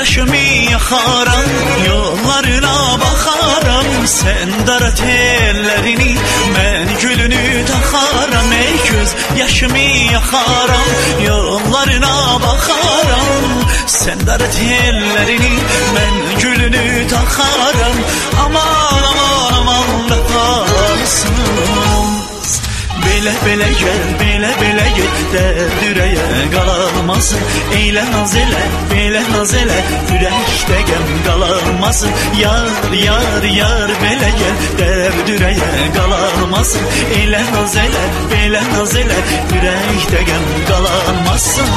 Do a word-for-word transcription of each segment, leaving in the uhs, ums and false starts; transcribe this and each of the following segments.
yaşımı yakaram, yollarına bakaram. Sen darat ellerini, ben gülünü takaram. Ey göz yaşımı yakaram, yollarına bakaram. Sen darat ellerini, ben gülünü takaram. Aman aman aman vefasız. Bele bele gel, bele bele gel, derd üreye qalalmasın. Eyle naz elə, belə naz elə, ürəkdə gəm qalalmasın. Yar, yar, yar, belə gel, derd üreye qalalmasın. Eyle naz elə, belə naz elə, ürəkdə gəm qalalmasın.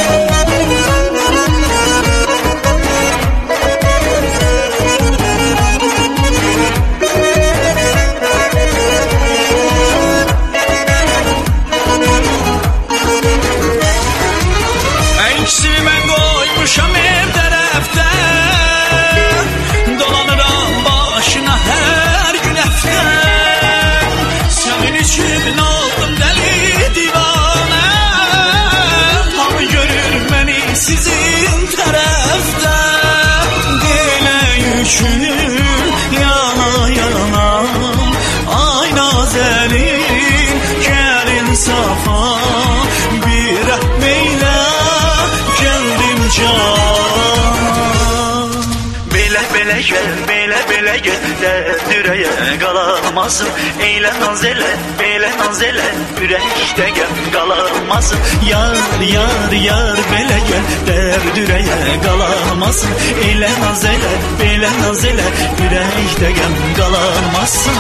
Sizin tərəfdə Dilə yükünü yana yana, ay nazərin gəlin safa, bir rəhmeylə gəldim can. Belə belə gəl, belə belə gəl, dərd ürəyə qalalmasın. Eylə naz elə, belə naz elə, ürəkdə gəm qalalmasın. Yar, yar, yar, belə gəl, dərd ürəyə qalalmasın. Eylə naz elə, belə naz elə, ürəkdə gəm qalalmasın.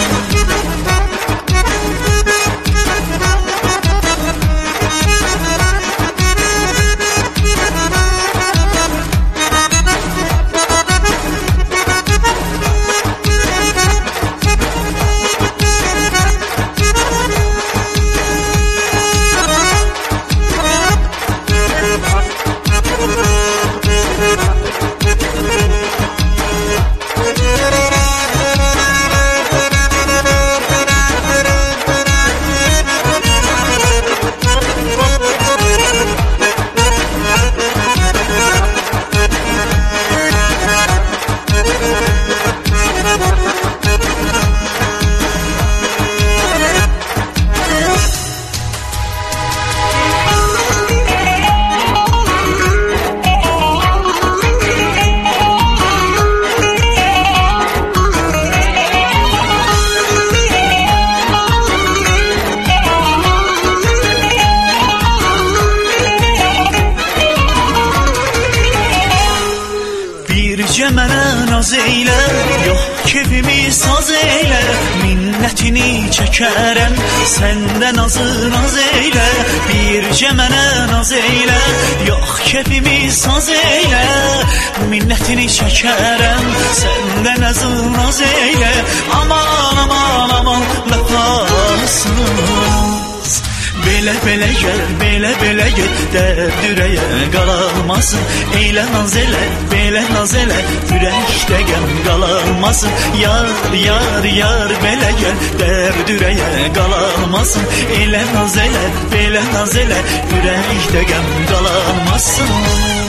Bircə mənə naz eylə, yox kefimi saz eylə. Minnətini çəkərəm, səndə nazı naz eylə. Bircə mənə naz eylə, yox kefimi saz eylə. Minnətini çəkərəm, səndə nazı naz eylə. Aman aman aman vəfasız. Belə belə gəl, belə belə gəl, dərd ürəyə qalalmasın. Eylə naz elə, belə naz elə, ürəkdə gəm qalalmasın. Yar, yar, yar, belə gəl, dərd ürəyə qalalmasın. Eylə naz elə, belə naz elə, ürəkdə gəm qalalmasın.